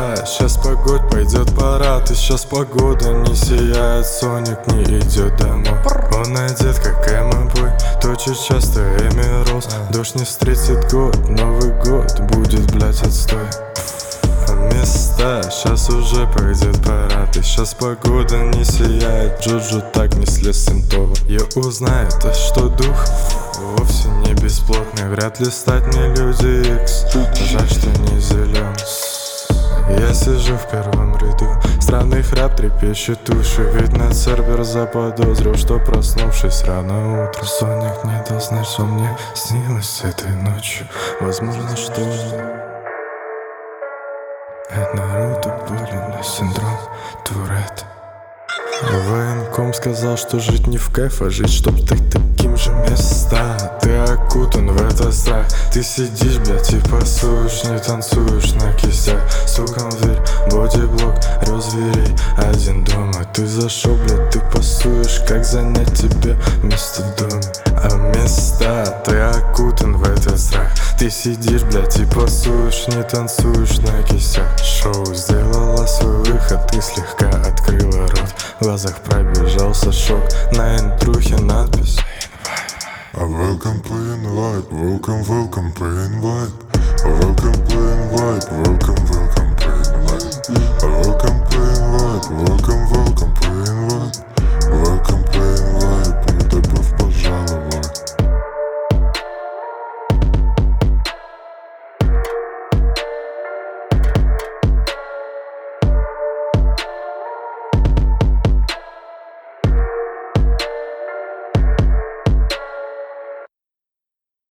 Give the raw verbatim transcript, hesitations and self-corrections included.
места. Сейчас погодь, пойдет пора. Ты сейчас погода не сияет, Соник не идет домой. Он одет как эмо-бой, точит часто Эми Роуз. Дождь не встретит год, Новый год будет, блять, отстой. Места, сейчас уже пойдет пора. Ты сейчас погода не сияет, Джоджо так не слез с Сентова. Я узнаю то, что дух вовсе не бесплотный. Вряд ли стать мне Люди Икс, жаль, что не зелен. Я сижу в первом ряду, странный храп трепещет уши. Ведь Нетсервер заподозрил, что проснувшись рано утром, Соник не дал знать, что мне снилось этой ночью. Возможно, что это Наруто, болен синдром Туретта. Военком сказал, что жить не в кайф, а жить, чтоб ты таким же места. Ты окутан в этот страх. Ты сидишь, блядь, и пасуешь, не танцуешь на кистях. Сукам верь, бодиблок, рёв зверей, один дома. Ты зашел, блядь, ты пасуешь, как занять тебе место в доме. А места, ты окутан в этот страх. Ты сидишь, блядь, и пасуешь, не танцуешь на кистях. Шоу сделала свой выход, ты слегка открыла рот. В глазах пробежался шок, на интрухе надпись Welcome, play invite, welcome, welcome, play invite.